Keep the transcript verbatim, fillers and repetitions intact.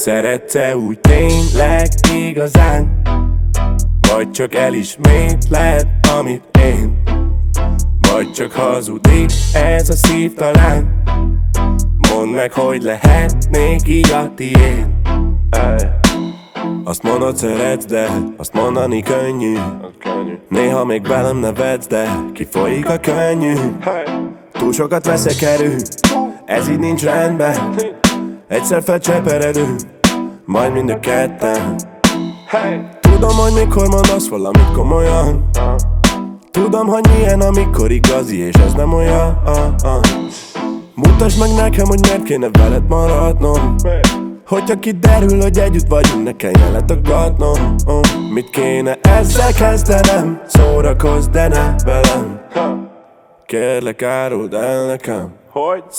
Szeretsz-e úgy tényleg igazán? Vagy csak elismétled, amit én? Vagy csak hazudik ez a szív talán? Mondd meg, hogy lehetnék így a tiéd. Azt mondod szeretsz, de azt mondani könnyű. Néha még velem nevetsz, de kifolyik a könnyű. Túl sokat veszek erő, ez így nincs rendben. Egyszer felcseperedünk, majd mind a ketten. Tudom, hogy mikor mondasz valamit komolyan. Tudom, hogy milyen, amikor igazi, és ez nem olyan. Mutasd meg nekem, hogy miért kéne veled maradnom. Hogyha kiderül, hogy együtt vagyunk, ne kelljen letagadnom. Mit kéne ezzel kezdenem? Szórakozz, de ne velem. Kérlek, áruld el nekem, hogy